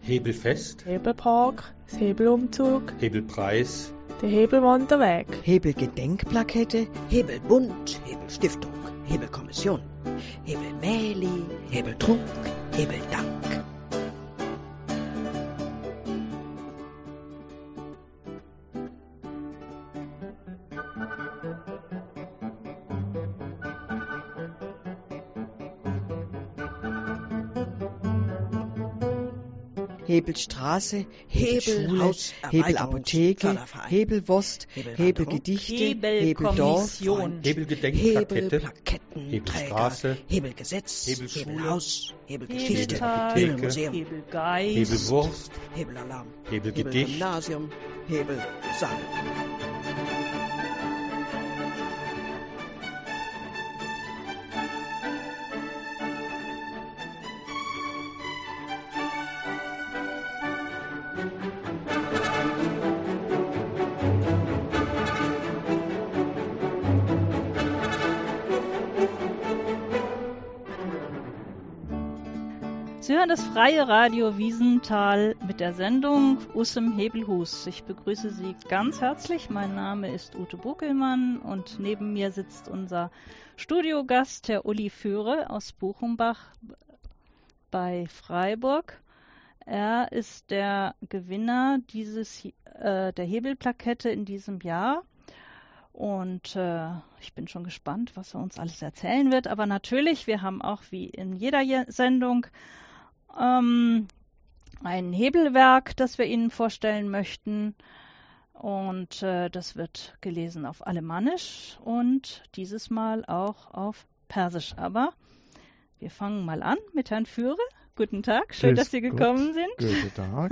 Hebelfest, Hebelpark, das Hebelumzug, Hebelpreis, der Hebelwanderweg, Hebelgedenkplakette, Hebelbund, Hebelstiftung, Hebelkommission, Hebelmähli, Hebeltrunk, Hebeldank. Hebelstraße, Hebelhaus, Hebelapotheke, Hebelwurst, Hebelgedichte, Hebeldorf, Hebelgedenkplakette, Hebelplakettenträger, Hebelstraße, Hebelgesetz, Hebelschule, Hebelhaus, Hebelgeschichte, Hebelapotheke, Hebelmuseum, Hebelgeist, Hebelwurst, Hebelalarm, Hebelgedicht, Hebelgymnasium, Hebelsaal. Sie hören das freie Radio Wiesenthal mit der Sendung Ussem Hebelhus. Ich begrüße Sie ganz herzlich. Mein Name ist Ute Buckelmann und neben mir sitzt unser Studiogast, Herr Uli Führe aus Buchenbach bei Freiburg. Er ist der Gewinner der Hebelplakette in diesem Jahr. Und ich bin schon gespannt, was er uns alles erzählen wird. Aber natürlich, wir haben auch wie in jeder Sendung ein Hebelwerk, das wir Ihnen vorstellen möchten. Und das wird gelesen auf Alemannisch und dieses Mal auch auf Persisch. Aber wir fangen mal an mit Herrn Führe. Guten Tag, schön, dass Sie gekommen sind. Guten Tag.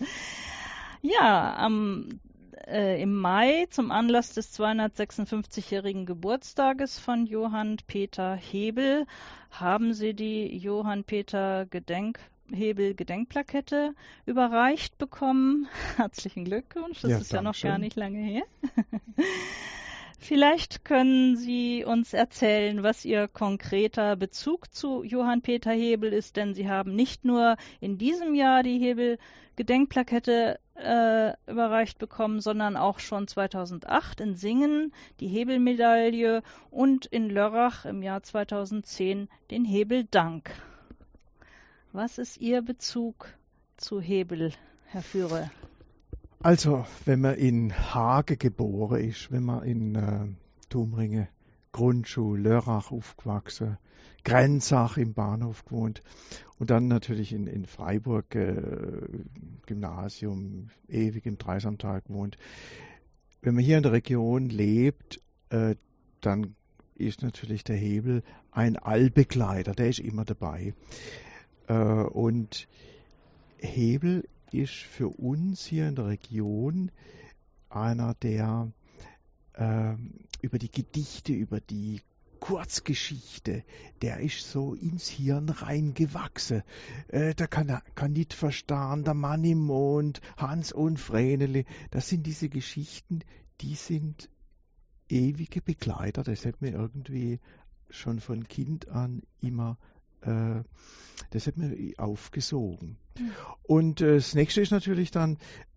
Ja, im Mai zum Anlass des 256-jährigen Geburtstages von Johann Peter Hebel haben Sie die Johann Peter Hebel-Gedenkplakette überreicht bekommen. Herzlichen Glückwunsch, das ist ja noch gar nicht lange her. Vielleicht können Sie uns erzählen, was Ihr konkreter Bezug zu Johann Peter Hebel ist, denn Sie haben nicht nur in diesem Jahr die Hebel-Gedenkplakette überreicht bekommen, sondern auch schon 2008 in Singen die Hebelmedaille und in Lörrach im Jahr 2010 den Hebeldank. Was ist Ihr Bezug zu Hebel, Herr Führer? Also, wenn man in Hage geboren ist, wenn man in Tumringen, Grundschule, Lörrach aufgewachsen, Grenzach im Bahnhof gewohnt und dann natürlich in Freiburg Gymnasium, ewig im Dreisamtal gewohnt. Wenn man hier in der Region lebt, dann ist natürlich der Hebel ein Allbegleiter, der ist immer dabei. Und Hebel ist für uns hier in der Region einer, der über die Gedichte, über die Kurzgeschichte, der ist so ins Hirn reingewachsen. Da kann nicht verstehen, der Mann im Mond, Hans und Vreneli, das sind diese Geschichten, die sind ewige Begleiter. Das hat mir irgendwie schon von Kind an immer das hat mir aufgesogen. Und das nächste ist natürlich dann,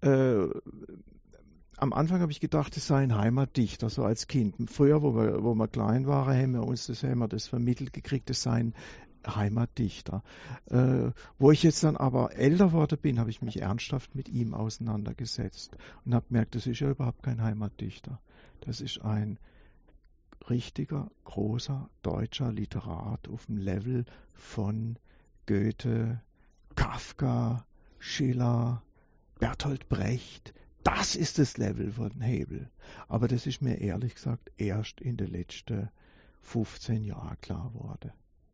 am Anfang habe ich gedacht, es sei ein Heimatdichter, so als Kind. Früher, wo wir klein waren, haben wir das vermittelt gekriegt, es sei ein Heimatdichter. Wo ich jetzt dann aber älter geworden bin, habe ich mich ernsthaft mit ihm auseinandergesetzt und habe gemerkt, das ist ja überhaupt kein Heimatdichter. Das ist ein richtiger, großer deutscher Literat auf dem Level von Goethe, Kafka, Schiller, Bertolt Brecht. Das ist das Level von Hebel. Aber das ist mir ehrlich gesagt erst in den letzten 15 Jahren klar geworden.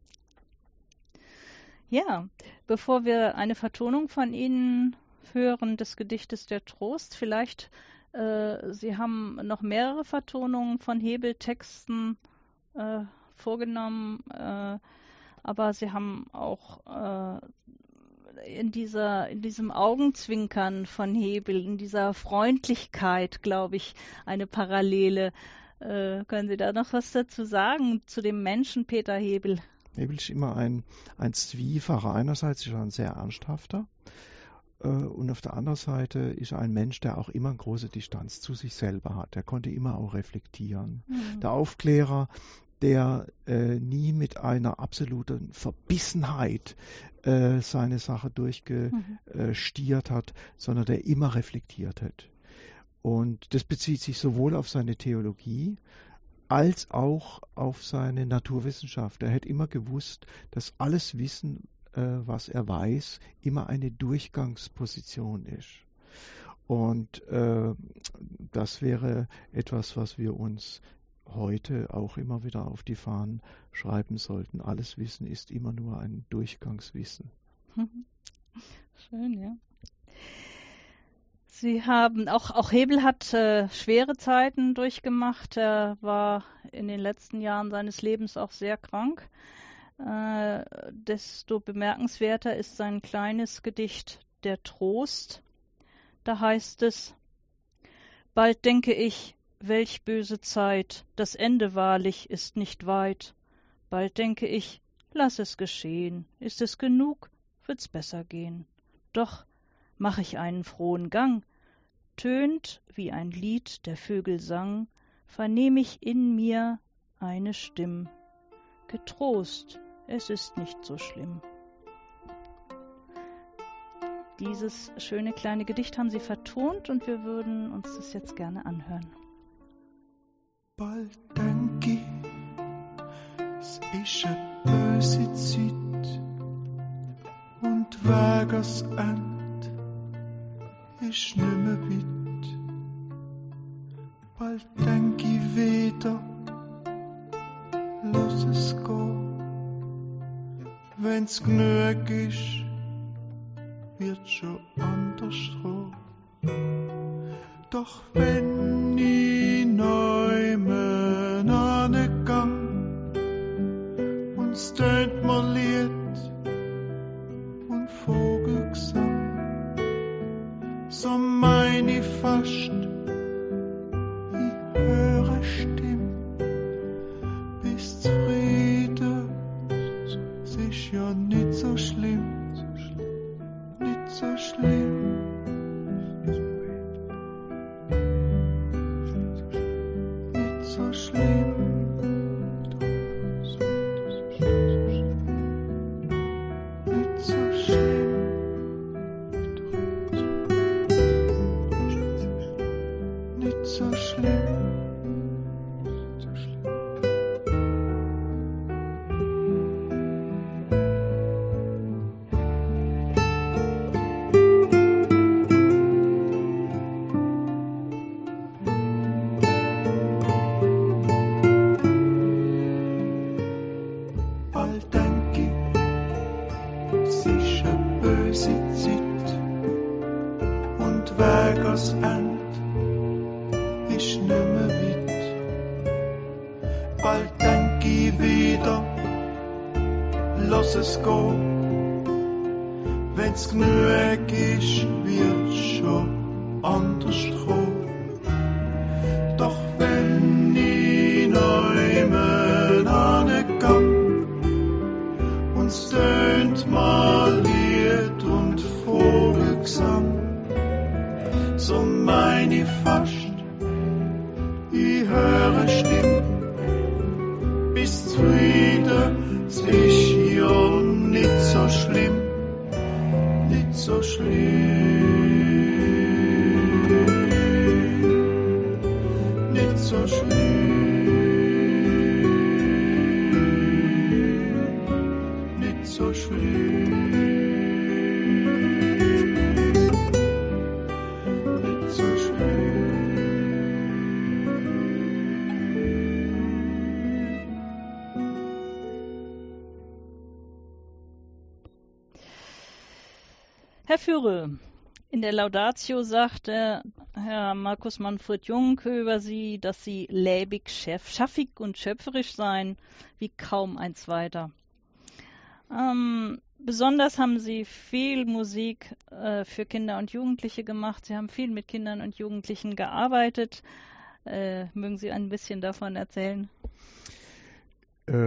Ja, bevor wir eine Vertonung von Ihnen hören des Gedichtes Der Trost, vielleicht Sie haben noch mehrere Vertonungen von Hebeltexten vorgenommen, aber Sie haben auch in diesem Augenzwinkern von Hebel, in dieser Freundlichkeit, glaube ich, eine Parallele. Können Sie da noch was dazu sagen, zu dem Menschen Peter Hebel? Hebel ist immer ein Zwiefacher. Einerseits ist er ein sehr ernsthafter Und auf der anderen Seite ist er ein Mensch, der auch immer eine große Distanz zu sich selber hat. Er konnte immer auch reflektieren. Der Aufklärer, der nie mit einer absoluten Verbissenheit seine Sache durchgestiert hat, sondern der immer reflektiert hat. Und das bezieht sich sowohl auf seine Theologie als auch auf seine Naturwissenschaft. Er hat immer gewusst, dass alles Wissen, was er weiß, immer eine Durchgangsposition ist. Und das wäre etwas, was wir uns heute auch immer wieder auf die Fahnen schreiben sollten. Alles Wissen ist immer nur ein Durchgangswissen. Schön, ja. Sie haben, auch Hebel hat schwere Zeiten durchgemacht. Er war in den letzten Jahren seines Lebens auch sehr krank. Desto bemerkenswerter ist sein kleines Gedicht Der Trost. Da heißt es: Bald denke ich, welch böse Zeit, das Ende wahrlich ist nicht weit. Bald denke ich, lass es geschehen, ist es genug, wird's besser gehen. Doch mach ich einen frohen Gang, tönt wie ein Lied der Vögel Sang, vernehm ich in mir eine Stimm. Getrost, es ist nicht so schlimm. Dieses schöne kleine Gedicht haben Sie vertont und wir würden uns das jetzt gerne anhören. Bald denk ich, es ist eine böse Zeit und Wegers End ist nimmer weit. Bald denk ich wieder, lass es gehen. Wenn's genug ist, wird schon anders dran. Doch wenn ich neumen angegangen und es tönt mir Lied und Vogelgesang, so mein ich fast, ich höre Stimme, bist zufrieden, es ist ja nicht so schlimm, nicht so schlimm. So schlimm, nicht so schlimm, nicht so schlimm. Wenn's genug ist, wird schon anders kommen. Doch wenn ich neumen angegangen und's tönt mal Lied und Vogelgesang, so mein ich fast, ich höre Stimmen, bist zufrieden, es ist ja nicht so schlimm. Nicht so schlimm, nicht so schlimm, nicht so schlimm, nicht so schlimm. Herr Führer, in der Laudatio sagte Herr Markus Manfred Jung über Sie, dass Sie lebendig, schaffig und schöpferisch seien, wie kaum ein zweiter. Besonders haben Sie viel Musik für Kinder und Jugendliche gemacht. Sie haben viel mit Kindern und Jugendlichen gearbeitet. Mögen Sie ein bisschen davon erzählen?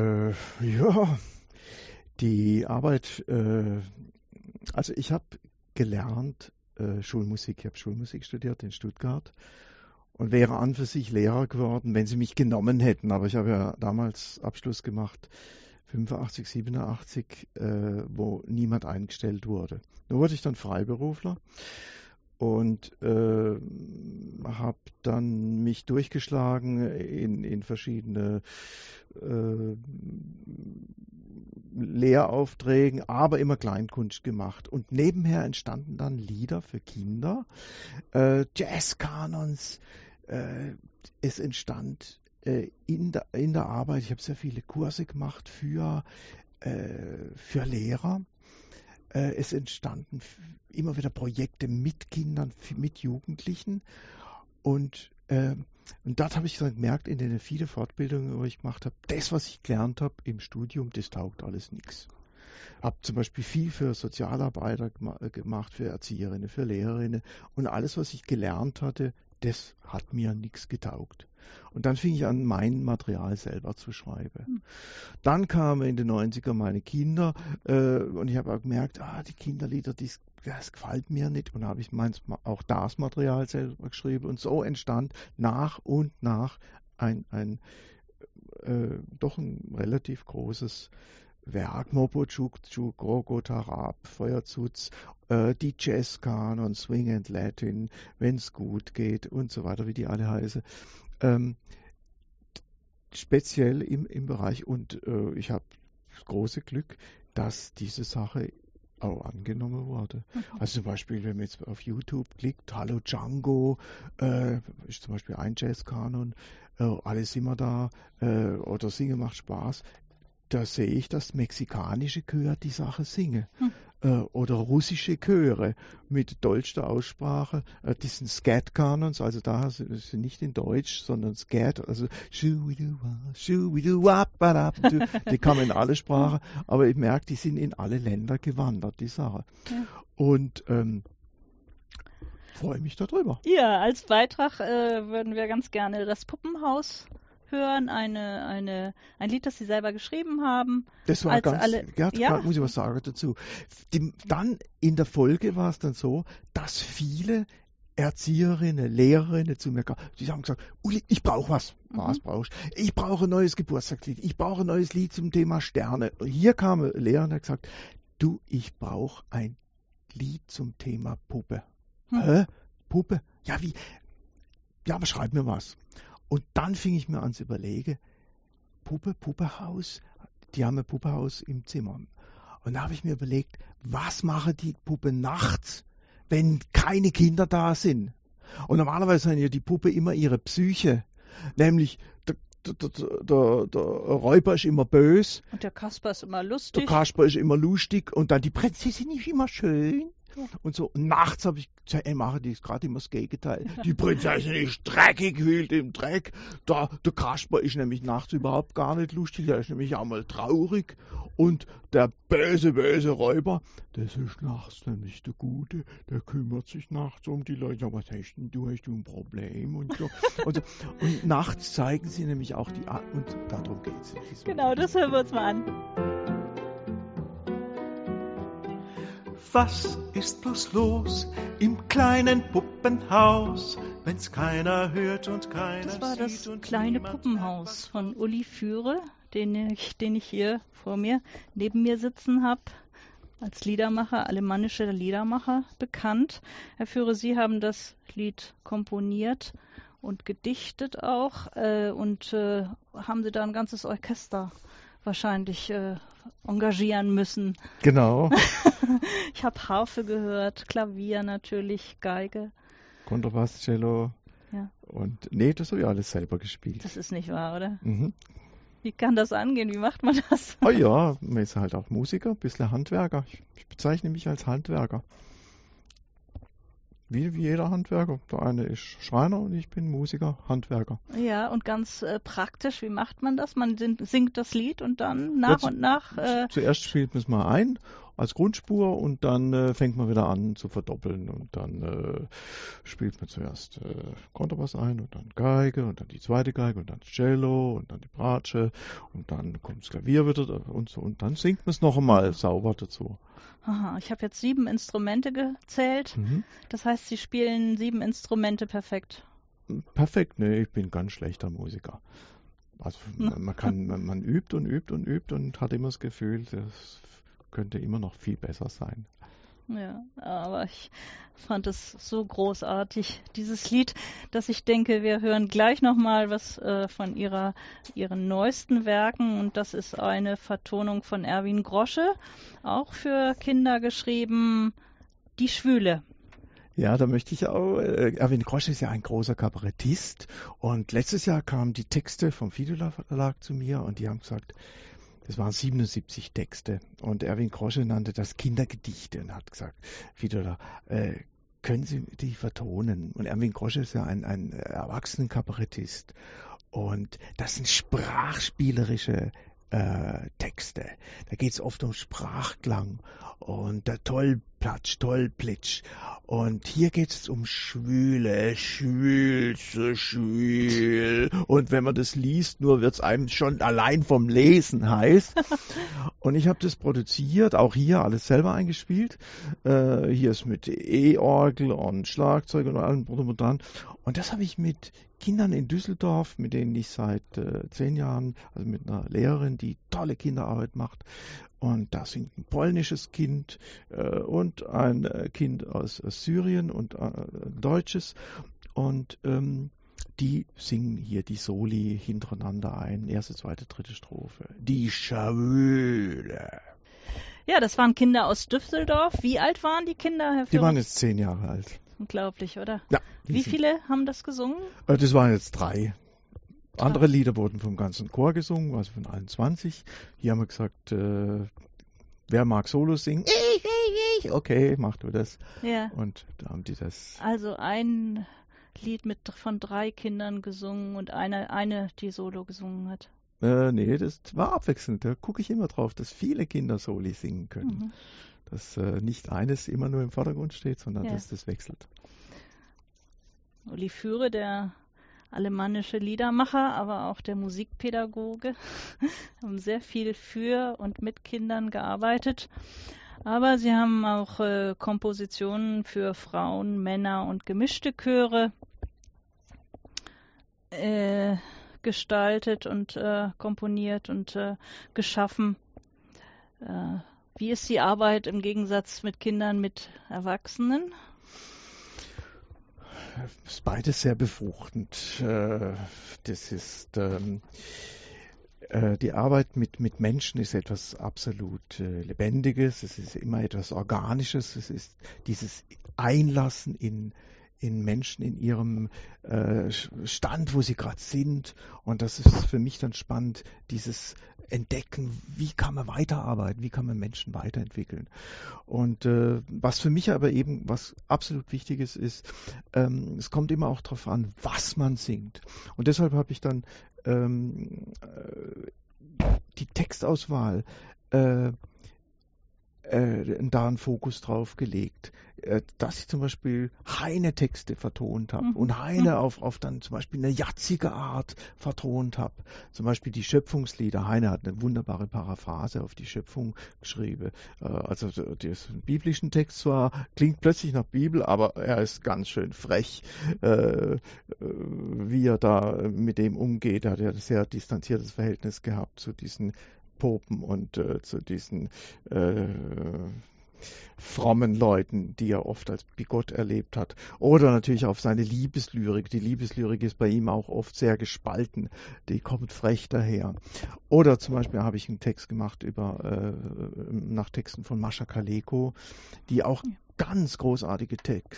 Ja, die Arbeit, also ich habe gelernt Schulmusik. Ich habe Schulmusik studiert in Stuttgart und wäre an für sich Lehrer geworden, wenn sie mich genommen hätten. Aber ich habe ja damals Abschluss gemacht, 85, 87, wo niemand eingestellt wurde. Da wurde ich dann Freiberufler und habe dann mich durchgeschlagen in verschiedene Lehraufträgen, aber immer Kleinkunst gemacht. Und nebenher entstanden dann Lieder für Kinder, Jazzkanons. Es entstand in der Arbeit, ich habe sehr viele Kurse gemacht für Lehrer. Es entstanden immer wieder Projekte mit Kindern, mit Jugendlichen. Und dort habe ich dann gemerkt, in den vielen Fortbildungen, die ich gemacht habe, das, was ich gelernt habe im Studium, das taugt alles nichts. Habe zum Beispiel viel für Sozialarbeiter gemacht, für Erzieherinnen, für Lehrerinnen. Und alles, was ich gelernt hatte, das hat mir nichts getaugt. Und dann fing ich an, mein Material selber zu schreiben. Dann kamen in den 90er meine Kinder und ich habe auch gemerkt, die Kinderlieder, das gefällt mir nicht. Und habe ich auch das Material selber geschrieben. Und so entstand nach und nach doch ein relativ großes Werk, Mopotschuk, Gogo, Tarab, Feuerzutz, die Jazzkanon, Swing and Latin, Wenn's gut geht und so weiter, wie die alle heißen. Speziell im Bereich, und ich habe das große Glück, dass diese Sache auch angenommen wurde. Also zum Beispiel, wenn man jetzt auf YouTube klickt, Hallo Django, ist zum Beispiel ein Jazzkanon, alle sind wir da, oder Singen macht Spaß. Da sehe ich, dass mexikanische Chöre die Sache singen. Oder russische Chöre mit deutscher Aussprache. Die sind Skat-Kanons, also da sind nicht in Deutsch, sondern Skat, also die kamen in alle Sprachen, aber ich merke, die sind in alle Länder gewandert, die Sache. Ja. Und freue mich darüber. Ja, als Beitrag würden wir ganz gerne das Puppenhaus hören, ein Lied, das Sie selber geschrieben haben. Das war muss ich was sagen dazu. Dann in der Folge war es dann so, dass viele Erzieherinnen, Lehrerinnen zu mir kamen, die haben gesagt, Uli, ich brauche was. Was brauchst du? Ich brauche ein neues Geburtstagslied. Ich brauche ein neues Lied zum Thema Sterne. Und hier kam ein Lehrer und hat gesagt, ich brauche ein Lied zum Thema Puppe. Hä? Puppe? Ja, wie? Ja, aber schreib mir was. Und dann fing ich mir an zu überlegen, Puppehaus, die haben ein Puppehaus im Zimmer. Und da habe ich mir überlegt, was machen die Puppe nachts, wenn keine Kinder da sind? Und normalerweise haben ja die Puppe immer ihre Psyche, nämlich der Räuber ist immer böse. Und der Kasper ist immer lustig. Und dann die Prinzessin ist immer schön. Und so, und nachts habe ich gesagt, mache die gerade immer das Gegenteil. Die Prinzessin ist dreckig, wühlt im Dreck. Der Kasper ist nämlich nachts überhaupt gar nicht lustig, der ist nämlich auch mal traurig. Und der böse Räuber, das ist nachts nämlich der Gute, der kümmert sich nachts um die Leute. Was hast denn du? Hast du ein Problem? Und so. Und nachts zeigen sie nämlich auch und darum geht es. Genau, das hören wir uns mal an. Was ist bloß los im kleinen Puppenhaus, wenn's keiner hört und keiner sieht? Das war das und kleine Puppenhaus von Uli Führe, den ich hier neben mir sitzen habe, als Liedermacher, alemannischer Liedermacher bekannt. Herr Führe, Sie haben das Lied komponiert und gedichtet auch und haben Sie da ein ganzes Orchester wahrscheinlich engagieren müssen. Genau. Ich habe Harfe gehört, Klavier natürlich, Geige. Kontrabass, Cello. Ja. Und das habe ich alles selber gespielt. Das ist nicht wahr, oder? Mhm. Wie kann das angehen? Wie macht man das? Oh ja, man ist halt auch Musiker, ein bisschen Handwerker. Ich bezeichne mich als Handwerker. Wie jeder Handwerker. Der eine ist Schreiner und ich bin Musiker, Handwerker. Ja, und ganz praktisch, wie macht man das? Man singt das Lied und dann nach und nach... Zuerst spielt man es mal ein als Grundspur und dann fängt man wieder an zu verdoppeln und dann spielt man zuerst Kontrabass ein und dann Geige und dann die zweite Geige und dann Cello und dann die Bratsche und dann kommt das Klavier wieder und so und dann singt man es noch einmal sauber dazu. Aha, ich habe jetzt 7 Instrumente gezählt. Das heißt, Sie spielen 7 Instrumente perfekt. Perfekt, ne, ich bin ganz schlechter Musiker. Also man übt und übt und übt und hat immer das Gefühl, das könnte immer noch viel besser sein. Ja, aber ich fand es so großartig, dieses Lied, dass ich denke, wir hören gleich nochmal was von ihren neuesten Werken und das ist eine Vertonung von Erwin Grosche, auch für Kinder geschrieben, Die Schwüle. Ja, da möchte ich auch, Erwin Grosche ist ja ein großer Kabarettist und letztes Jahr kamen die Texte vom Fidula Verlag zu mir und die haben gesagt, das waren 77 Texte und Erwin Grosche nannte das Kindergedichte und hat gesagt, Fidula, können Sie die vertonen? Und Erwin Grosche ist ja ein Erwachsenenkabarettist und das sind sprachspielerische Texte. Da geht es oft um Sprachklang und der Tollplatsch, Tollplitsch. Und hier geht es um Schwüle, Schwülze, Schwül. Und wenn man das liest, nur wird es einem schon allein vom Lesen heiß. Und ich habe das produziert, auch hier alles selber eingespielt. Hier ist mit E-Orgel und Schlagzeug und allem drum und dran. Und das habe ich mit Kindern in Düsseldorf, mit denen ich seit 10 Jahren, also mit einer Lehrerin, die tolle Kinderarbeit macht. Und da singt ein polnisches Kind und ein Kind aus Syrien und Deutsches. Und die singen hier die Soli hintereinander ein. Erste, zweite, dritte Strophe. Die Schwüle. Ja, das waren Kinder aus Düsseldorf. Wie alt waren die Kinder, Herr Führer? Die waren jetzt 10 Jahre alt. Unglaublich, oder? Ja. Wie viele haben das gesungen? Das waren jetzt 3. Andere Lieder wurden vom ganzen Chor gesungen, also von allen 20. Hier haben wir gesagt, wer mag Solo singen? Ich. Okay, mach du das. Ja. Und da haben die das. Also ein Lied von 3 Kindern gesungen und eine, die Solo gesungen hat. Nee, das war abwechselnd. Da gucke ich immer drauf, dass viele Kinder Soli singen können. Dass nicht eines immer nur im Vordergrund steht, sondern dass das wechselt. Uli Führe, der alemannische Liedermacher, aber auch der Musikpädagoge, haben sehr viel für und mit Kindern gearbeitet. Aber sie haben auch Kompositionen für Frauen, Männer und gemischte Chöre gestaltet und komponiert und geschaffen. Wie ist die Arbeit im Gegensatz mit Kindern, mit Erwachsenen? Das ist beides sehr befruchtend. Das ist die Arbeit mit Menschen ist etwas absolut Lebendiges. Es ist immer etwas Organisches. Es ist dieses Einlassen in Menschen in ihrem Stand, wo sie gerade sind. Und das ist für mich dann spannend, dieses Entdecken, wie kann man weiterarbeiten, wie kann man Menschen weiterentwickeln. Und was für mich aber eben, was absolut Wichtiges ist, es kommt immer auch darauf an, was man singt. Und deshalb habe ich dann die Textauswahl da einen Fokus drauf gelegt, dass ich zum Beispiel Heine-Texte vertont habe und Heine auf dann zum Beispiel eine jatzige Art vertont habe. Zum Beispiel die Schöpfungslieder. Heine hat eine wunderbare Paraphrase auf die Schöpfung geschrieben. Also der biblischen Text zwar klingt plötzlich nach Bibel, aber er ist ganz schön frech, wie er da mit dem umgeht. Er hat ja ein sehr distanziertes Verhältnis gehabt zu diesen Popen und zu diesen frommen Leuten, die er oft als bigott erlebt hat. Oder natürlich auf seine Liebeslyrik. Die Liebeslyrik ist bei ihm auch oft sehr gespalten. Die kommt frech daher. Oder zum Beispiel habe ich einen Text gemacht nach Texten von Mascha Kaleko, die auch ganz großartige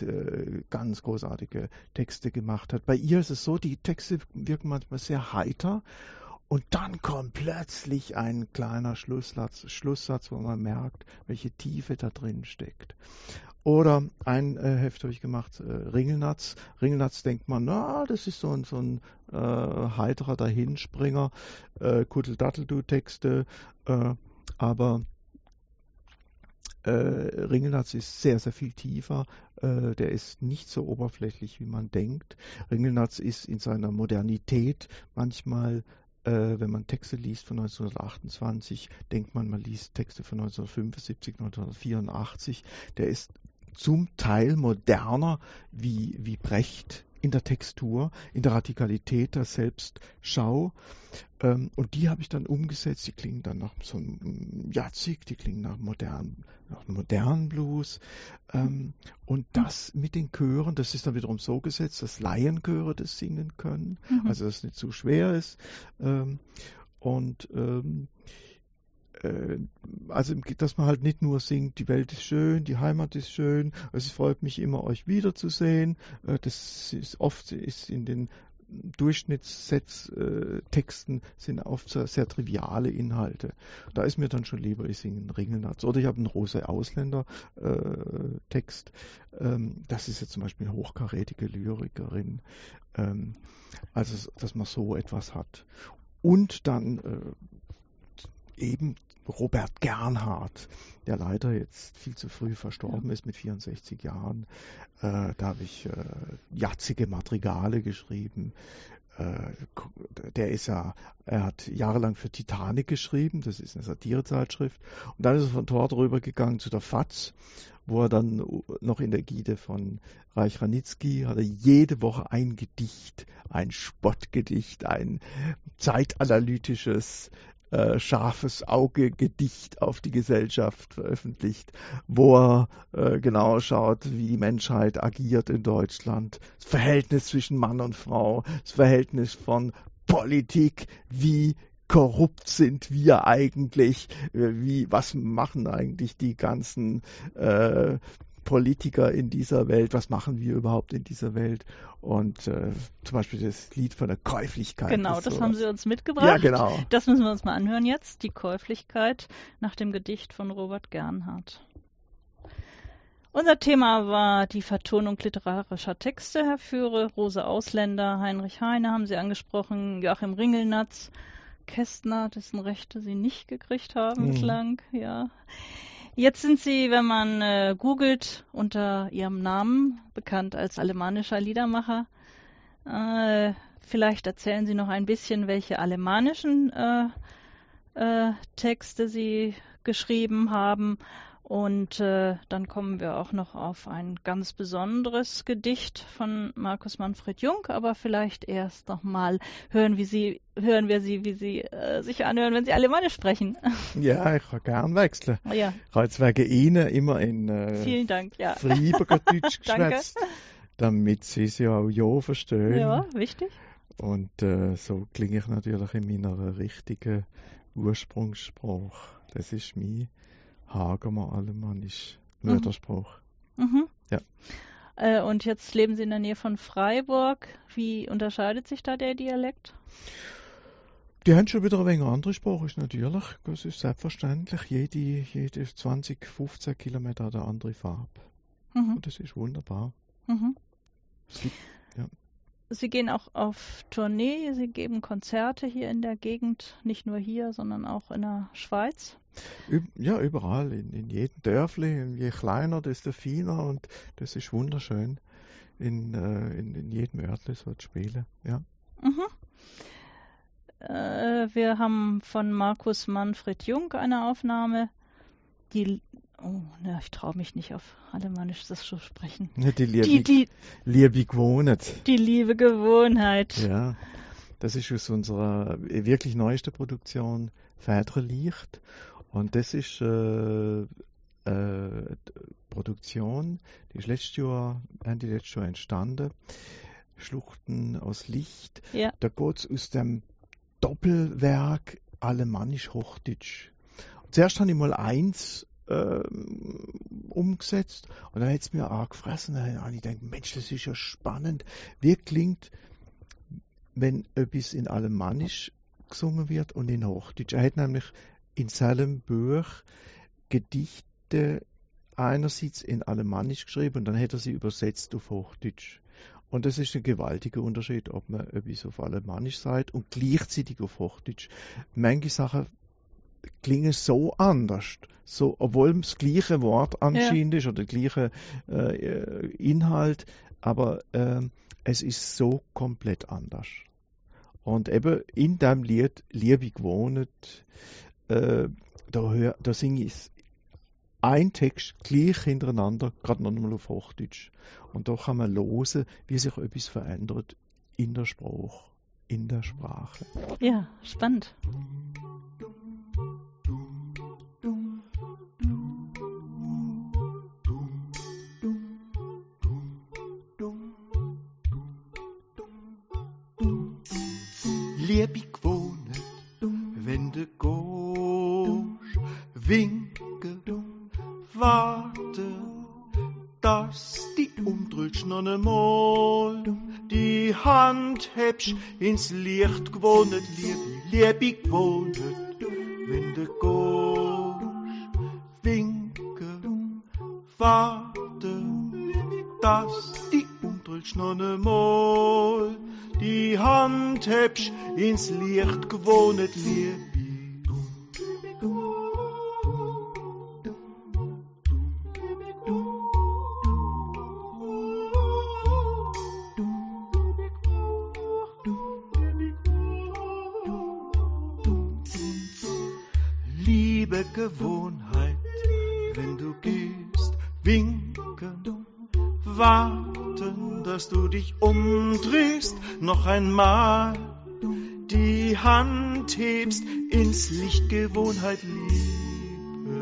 Texte gemacht hat. Bei ihr ist es so, die Texte wirken manchmal sehr heiter. Und dann kommt plötzlich ein kleiner Schlusssatz, wo man merkt, welche Tiefe da drin steckt. Oder ein Heft habe ich gemacht, Ringelnatz. Ringelnatz denkt man, das ist so ein heiterer Dahinspringer, Kuddeldatteldu-Texte, aber Ringelnatz ist sehr, sehr viel tiefer. Der ist nicht so oberflächlich, wie man denkt. Ringelnatz ist in seiner Modernität manchmal, wenn man Texte liest von 1928, denkt man liest Texte von 1975, 1984. Der ist zum Teil moderner wie Brecht in der Textur, in der Radikalität der Selbstschau. Und die habe ich dann umgesetzt. Die klingen dann nach so einem Jazzig, die klingen nach modernen Blues. Und das mit den Chören, das ist dann wiederum so gesetzt, dass Laienchöre das singen können, also dass es nicht zu schwer ist. Also, dass man halt nicht nur singt, die Welt ist schön, die Heimat ist schön, es freut mich immer, euch wiederzusehen. Das ist oft in den Durchschnittstexten sind oft sehr triviale Inhalte. Da ist mir dann schon lieber, ich singe einen Ringelnatz. Oder ich habe einen Rose Ausländer Text. Das ist jetzt zum Beispiel eine hochkarätige Lyrikerin. Also, dass man so etwas hat. Und dann eben Robert Gernhardt, der leider jetzt viel zu früh verstorben ist mit 64 Jahren. Da habe ich jatzige Madrigale geschrieben. Er hat jahrelang für Titanic geschrieben, das ist eine Satirezeitschrift. Und dann ist er von dort rübergegangen zu der FAZ, wo er dann noch in der Ägide von Reich Ranitzky hat er jede Woche ein Gedicht, ein Spottgedicht, ein zeitanalytisches scharfes Auge-Gedicht auf die Gesellschaft veröffentlicht, wo er genau schaut, wie die Menschheit agiert in Deutschland, das Verhältnis zwischen Mann und Frau, das Verhältnis von Politik, wie korrupt sind wir eigentlich, was machen eigentlich die ganzen Politiker in dieser Welt, was machen wir überhaupt in dieser Welt? Und zum Beispiel das Lied von der Käuflichkeit. Genau, das haben Sie uns mitgebracht. Ja, genau. Das müssen wir uns mal anhören jetzt. Die Käuflichkeit nach dem Gedicht von Robert Gernhardt. Unser Thema war die Vertonung literarischer Texte, Herr Führe. Rose Ausländer, Heinrich Heine haben Sie angesprochen, Joachim Ringelnatz, Kästner, dessen Rechte Sie nicht gekriegt haben bislang. Ja. Jetzt sind Sie, wenn man googelt, unter Ihrem Namen bekannt als alemannischer Liedermacher. Vielleicht erzählen Sie noch ein bisschen, welche alemannischen Texte Sie geschrieben haben. Und dann kommen wir auch noch auf ein ganz besonderes Gedicht von Markus Manfred Jung. Aber vielleicht erst nochmal hören wir Sie, wie Sie sich anhören, wenn Sie Alemannisch sprechen. Ja, ich kann gern wechseln. Ja. Ich habe jetzt wegen Ihnen immer in Vielen Dank, ja. Freiburger Deutsch geschwätzt, damit Sie es ja auch verstehen. Ja, wichtig. Und so klinge ich natürlich in meiner richtigen Ursprungssprache. Das ist mein Hagemer Alemannisch Mutterspruch. Ja. Und jetzt leben Sie in der Nähe von Freiburg. Wie unterscheidet sich da der Dialekt? Die haben schon wieder ein wenig andere Sprache, ist natürlich. Das ist selbstverständlich. Jede 20, 15 Kilometer hat eine andere Farbe. Und das ist wunderbar. Ja. Sie gehen auch auf Tournee, Sie geben Konzerte hier in der Gegend, nicht nur hier, sondern auch in der Schweiz. Ja, überall, in jedem Dörfli, je kleiner, desto feiner und das ist wunderschön, in jedem Örtli so zu spielen, ja. Wir haben von Markus Manfred Jung eine Aufnahme, ich traue mich nicht auf Alemannisch das zu sprechen. Die liebe Gewohnheit. Die liebe Gewohnheit. Ja, das ist aus unserer wirklich neuesten Produktion Väterlicht. Und das ist Produktion, die ist letztes Jahr entstanden. Schluchten aus Licht. Ja. Da geht es aus dem Doppelwerk Alemannisch-Hochdeutsch. Zuerst habe ich mal eins umgesetzt und dann hat es mir angefressen. Dann habe ich gedacht, Mensch, das ist ja spannend. Wie klingt, wenn etwas in Alemannisch gesungen wird und in Hochdeutsch? Er hat nämlich in seinem Buch Gedichte einerseits in Alemannisch geschrieben und dann hat er sie übersetzt auf Hochdeutsch. Und das ist ein gewaltiger Unterschied, ob man etwas auf Alemannisch sagt und gleichzeitig auf Hochdeutsch. Manche Sachen klingen so anders, so, obwohl es das gleiche Wort anscheinend ist oder der gleiche Inhalt, aber es ist so komplett anders. Und eben in dem Lied Liebe gewohnt, da singe ich ein Text gleich hintereinander, gerade noch einmal auf Hochdeutsch. Und da kann man hören, wie sich etwas verändert in der Sprache, in der Sprache. Ja, spannend. Liebe gewohnt, wenn du gehst, winke, warte, dass die umdrückst noch einmal, die Hand hebst ins Licht gewohnt, Liebe gewohnt, wenn du gehst, winke, warte, dass die umdrückst noch einmal, die Hand hebst ins Licht gewohnt, Liebe. Liebe Gewohnheit, wenn du gehst, winken, warten, dass du dich umdrehst, noch einmal die Hand hebst, ins Licht Gewohnheit, Liebe.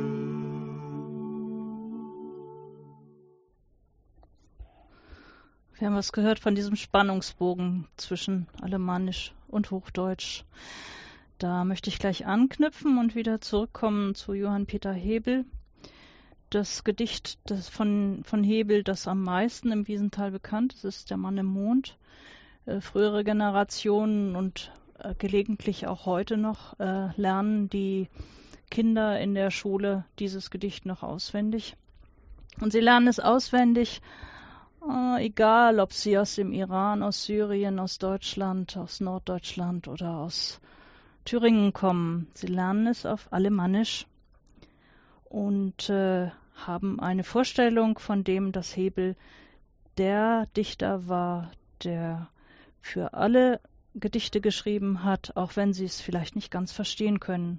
Wir haben was gehört von diesem Spannungsbogen zwischen Alemannisch und Hochdeutsch. Da möchte ich gleich anknüpfen und wieder zurückkommen zu Johann Peter Hebel. Das Gedicht von Hebel, das am meisten im Wiesental bekannt ist, ist Der Mann im Mond. Frühere Generationen und gelegentlich auch heute noch lernen die Kinder in der Schule dieses Gedicht noch auswendig. Und sie lernen es auswendig, egal ob sie aus dem Iran, aus Syrien, aus Deutschland, aus Norddeutschland oder aus Thüringen kommen. Sie lernen es auf Alemannisch und haben eine Vorstellung von dem, dass Hebel der Dichter war, der für alle Gedichte geschrieben hat, auch wenn sie es vielleicht nicht ganz verstehen können.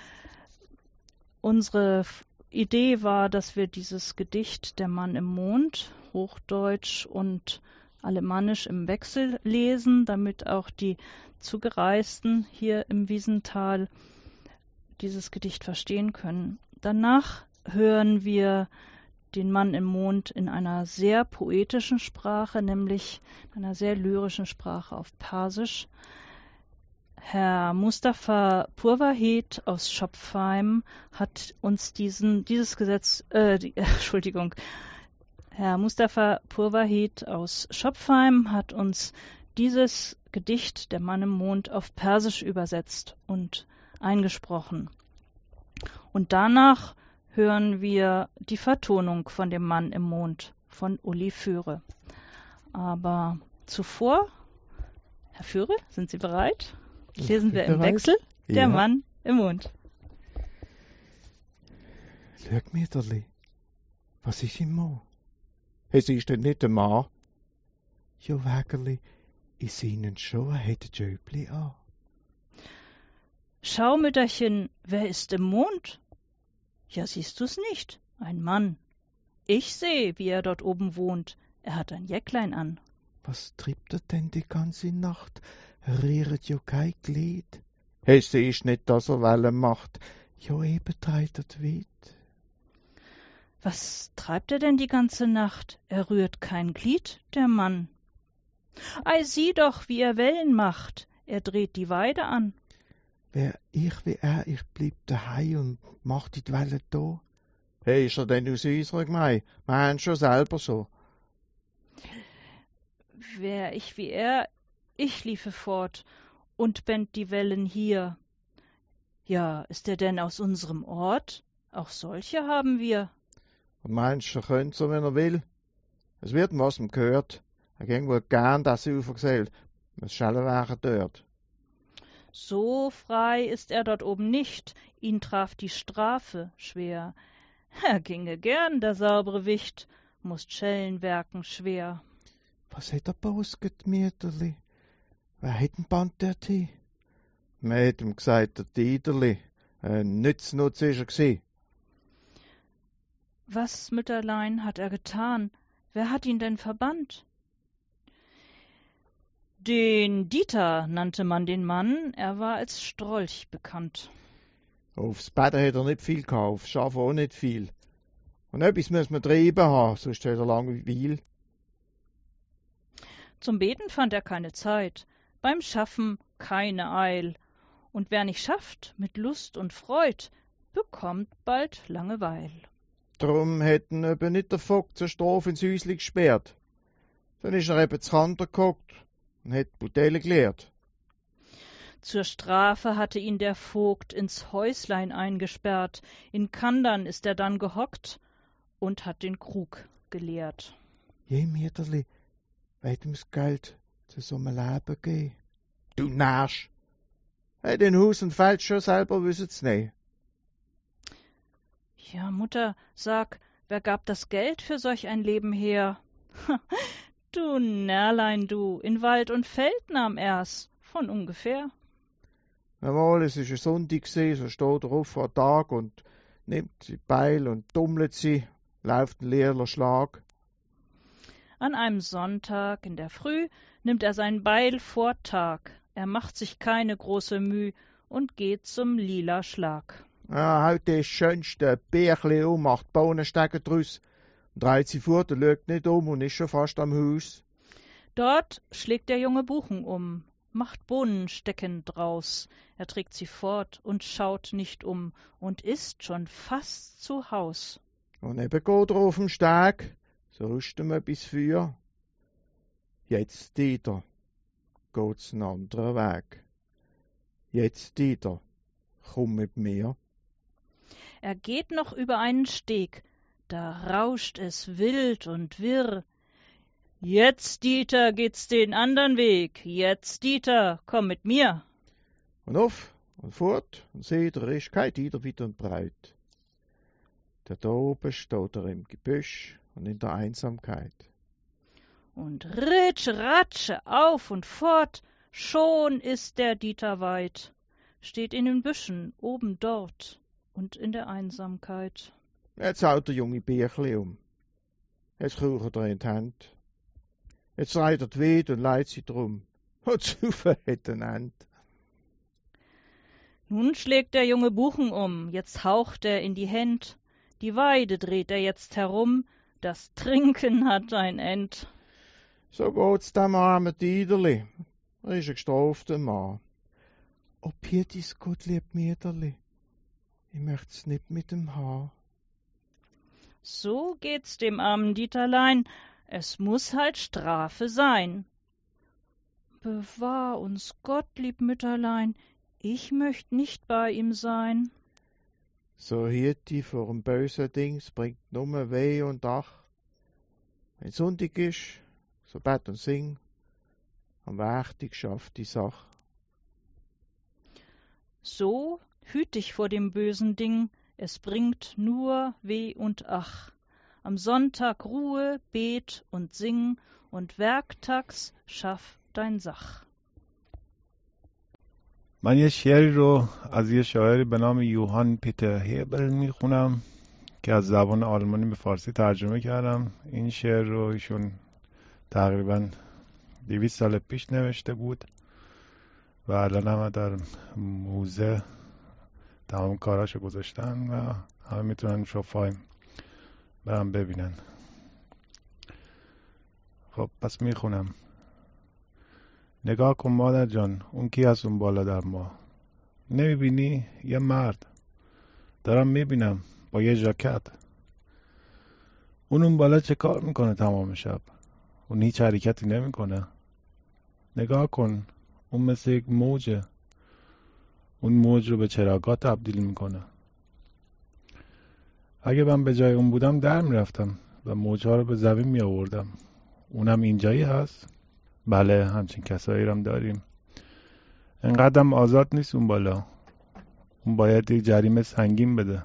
Unsere Idee war, dass wir dieses Gedicht Der Mann im Mond, Hochdeutsch und Alemannisch im Wechsel lesen, damit auch die Zugereisten hier im Wiesental dieses Gedicht verstehen können. Danach hören wir den Mann im Mond in einer sehr poetischen Sprache, nämlich in einer sehr lyrischen Sprache auf Persisch. Herr Mustafa Purwahid aus Schopfheim hat uns Herr Mustafa Purwahid aus Schopfheim hat uns dieses Gedicht Der Mann im Mond auf Persisch übersetzt und eingesprochen. Und danach hören wir die Vertonung von Dem Mann im Mond von Uli Führe. Aber zuvor, Herr Führe, sind Sie bereit? Lesen wir im Wechsel Der Mann im Mond. Schau, Mäderli, was ist im Mond? Es ist denn nicht der Mann? Ja, Wägerli, ich sehe ihn schon, er hat ein Jöbli an. Schau, Mütterchen, wer ist im Mond? Ja, siehst du's nicht? Ein Mann. Ich sehe, wie er dort oben wohnt. Er hat ein Jäcklein an. Was treibt er denn die ganze Nacht? Er rührt ja kein Glied. Es ist nicht, dass er Wellen macht. Ja, eben treibt er die Wied. Was treibt er denn die ganze Nacht? Er rührt kein Glied, der Mann. Ei, sieh doch, wie er Wellen macht. Er dreht die Weide an. Wär ich wie er, ich blieb daheim und mach die Wellen da. Hey, ist er denn aus unserer Gemeinde? Wir haben schon selber so. Wär ich wie er, ich liefe fort und bänd die Wellen hier. Ja, ist er denn aus unserem Ort? Auch solche haben wir. Und meinst du, er könnte so, wenn er will? Es wird ihm was ihm gehört. Er ging wohl gern, dass sie aufgesehen, wenn es schneller wäre dort. So frei ist er dort oben nicht, ihn traf die Strafe schwer. Er ginge gern, der saubere Wicht, mußt Schellen werken schwer. Was hat er bausget, Mieterli? Wer hat den Band der Tee? Man hat ihm gesagt, der Tiederli. Nütznutz ist er gsi. Was, Mütterlein, hat er getan? Wer hat ihn denn verbannt? Den Dieter nannte man den Mann, er war als Strolch bekannt. Aufs Bäder hat er nicht viel gehabt, aufs Schaffen auch nicht viel. Und etwas müssen wir treiben haben, sonst hat er Langeweil. Zum Beten fand er keine Zeit, beim Schaffen keine Eil. Und wer nicht schafft mit Lust und Freud, bekommt bald Langeweil. Drum hätten eben nicht der Vogt zur Strafe ins Häusli gesperrt. Dann ist er eben zu Kanter gehockt und hat die Butelle geleert. Zur Strafe hatte ihn der Vogt ins Häuslein eingesperrt, in Kandern ist er dann gehockt und hat den Krug geleert. Je, Mieterli, weit ums Geld zu so einem Leben gehen. Du Narsch! Hey, den Haus und Feld schon selber wissen's nicht. Ja, Mutter, sag, wer gab das Geld für solch ein Leben her? Du Närlein, du, in Wald und Feld nahm er's, von ungefähr. Einmal, es ist ein Sonntag gewesen, so steht er auf vor Tag und nimmt die Beil und dummelt sie, läuft ein leerer Schlag. An einem Sonntag in der Früh nimmt er sein Beil vor Tag. Er macht sich keine große Müh und geht zum lila Schlag. Ja, heute ist das schönste Bärchli macht Bohnenstecken draus und dreht sie fort und schaut nicht und ist schon fast am Haus. Dort schlägt der junge Buchen macht Bohnenstecken draus. Er trägt sie fort und schaut nicht und ist schon fast zu Haus. Und eben geht er auf dem Steg, so rüsten wir bis Feuer. Jetzt, Dieter, geht's einen anderen Weg. Jetzt, Dieter, komm mit mir. Er geht noch über einen Steg, da rauscht es wild und wirr. Jetzt, Dieter, geht's den andern Weg. Jetzt, Dieter, komm mit mir. Und auf und fort und seht, er ist kein Dieter weit und breit. Da oben steht er im Gebüsch und in der Einsamkeit. Und ritsch, ratsche, auf und fort, schon ist der Dieter weit, steht in den Büschen oben dort und in der Einsamkeit. Jetzt haut der junge Bärchli Jetzt krücht er in die Hand. Jetzt schreit er weh und leidet sie drum. Und Zufall hat ein End. Nun schlägt der junge Buchen jetzt haucht er in die Händ, die Weide dreht er jetzt herum, das Trinken hat ein End. So geht's dem armen Diederli. Er ist ein gestrafter Mann. O Pietis Gott, lieb Mieterli, ich möcht's nicht mit dem Haar. So geht's dem armen Dieterlein, es muß halt Strafe sein. Bewahr uns Gott, lieb Mütterlein, ich möcht nicht bei ihm sein. So Hirti vor dem bösen Dings bringt nur Weh und Ach. Wenn Sonntag ist, so bet und sing, am Werchtag schafft die Sach. So hüt dich vor dem bösen Ding, es bringt nur Weh und Ach. Am Sonntag Ruhe, bet und sing, und werktags schaff dein Sach. من یه شعری رو از یه شاعری به نام یوهان پیتر هیبل میخونم که از زبان آلمانی به فارسی ترجمه کردم. این شعر رو ایشون تقریبا 200 سال پیش نوشته بود و الان هم در موزه تمام کاراشو گذاشتن و همه میتونن شوفایم برم ببینن. خب پس میخونم. نگاه کن مادر جان، اون کی هست اون بالا در ما؟ نمیبینی؟ یه مرد دارم میبینم با یه ژاکت. اون بالا چه کار میکنه تمام شب؟ اون هیچ حرکتی نمیکنه. نگاه کن، اون مثل یک موجه. اون موج رو به چراگاه تبدیل میکنه. اگه من به جای اون بودم در میرفتم و موجها رو به زمین می آوردم. اونم اینجایی هست؟ بله، همچین کسایی هم داریم. انقدرم آزاد نیست اون بالا. اون باید یک جریمه سنگین بده.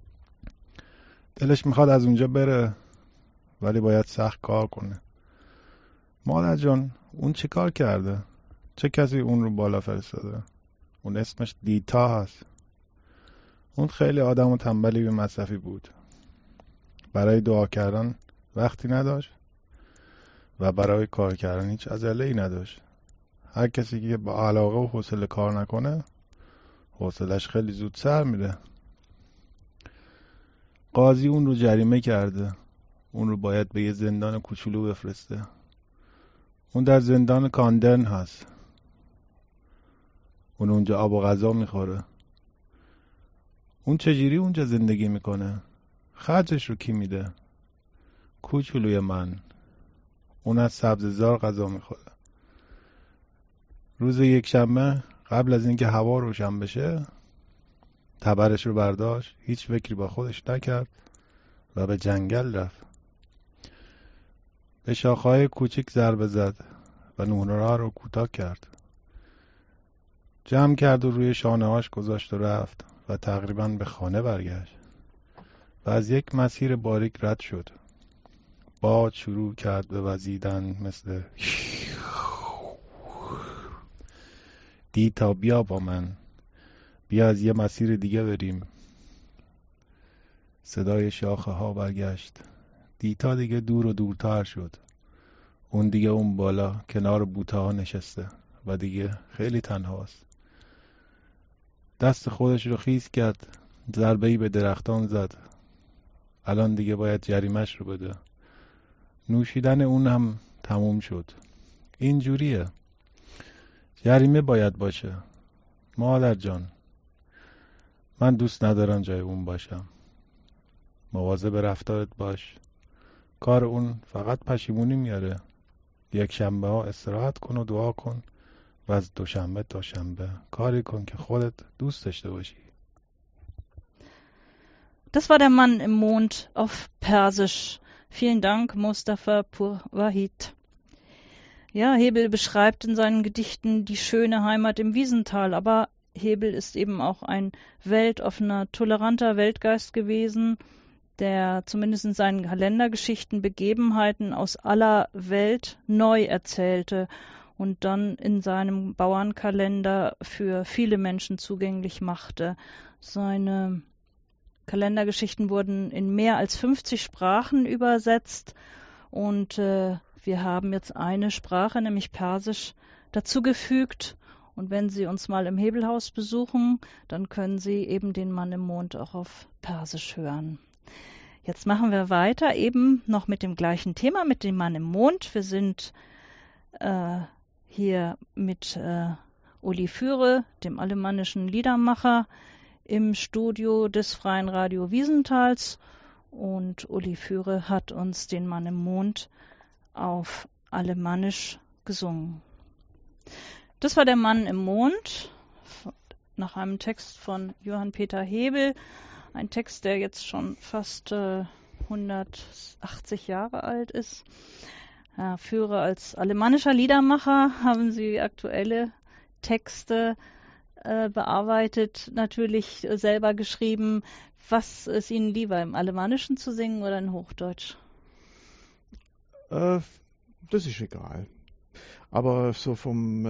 دلش میخواد از اونجا بره ولی باید سخت کار کنه. مادر جان اون چه کار کرده؟ چه کسی اون رو بالا فرستاده؟ اون اسمش دیتا هست. اون خیلی آدم و تنبلی به مصرفی بود. برای دعا کردن وقتی نداشت و برای کار کردن هیچ عجله‌ای نداشت. هر کسی که با علاقه و حوصله کار نکنه حوصله‌اش خیلی زود سر میره. قاضی اون رو جریمه کرده. اون رو باید به یه زندان کوچولو بفرسته. اون در زندان کاندرن هست. اون اونجا آب و غذا میخوره. اون چجوری اونجا زندگی میکنه؟ خرجش رو کی میده؟ کوچولوی من. اون از سبززار غذا میخوره. روز یکشنبه قبل از اینکه هوا روشن بشه تبرش رو برداشت، هیچ فکری با خودش نکرد و به جنگل رفت. به شاخه‌های کوچیک ضربه زد و نونه‌ها رو کوتاه کرد. جمع کرد و روی شانه‌هاش گذاشت و رفت و تقریباً به خانه برگشت و از یک مسیر باریک رد شد. باد شروع کرد به وزیدن مثل دیتا بیا با من، بیا از یه مسیر دیگه بریم. صدای شاخه ها برگشت. دیتا دیگه دور و دورتر شد. اون دیگه اون بالا کنار بوته ها نشسته و دیگه خیلی تنهاست. دست خودش رو خیس کرد، ضربه‌ای به درختان زد. الان دیگه باید جریمش رو بده. نوشیدن اون هم تموم شد. اینجوریه. جریمه باید باشه. مادر جان، من دوست ندارم جای اون باشم. مواظب رفتارت باش. کار اون فقط پشیمونی میاره. یک شنبه ها استراحت کن و دعا کن و از دوشنبه تا شنبه کاری kön که خودت دوست داشته باشی. Das war der Mann im Mond auf Persisch. Vielen Dank, Mustafa Purwahid. Ja, Hebel beschreibt in seinen Gedichten die schöne Heimat im Wiesental, aber Hebel ist eben auch ein weltoffener, toleranter Weltgeist gewesen, der zumindest in seinen Kalendergeschichten Begebenheiten aus aller Welt neu erzählte und dann in seinem Bauernkalender für viele Menschen zugänglich machte. Seine Kalendergeschichten wurden in mehr als 50 Sprachen übersetzt und wir haben jetzt eine Sprache, nämlich Persisch, dazugefügt. Und wenn Sie uns mal im Hebelhaus besuchen, dann können Sie eben den Mann im Mond auch auf Persisch hören. Jetzt machen wir weiter, eben noch mit dem gleichen Thema, mit dem Mann im Mond. Wir sind hier mit Uli Führe, dem alemannischen Liedermacher, im Studio des Freien Radio Wiesentals. Und Uli Führe hat uns den Mann im Mond auf Alemannisch gesungen. Das war der Mann im Mond, nach einem Text von Johann Peter Hebel. Ein Text, der jetzt schon fast 180 Jahre alt ist. Herr Führe, als alemannischer Liedermacher haben Sie aktuelle Texte bearbeitet, natürlich selber geschrieben. Was ist Ihnen lieber, im Alemannischen zu singen oder in Hochdeutsch? Das ist egal. Aber so von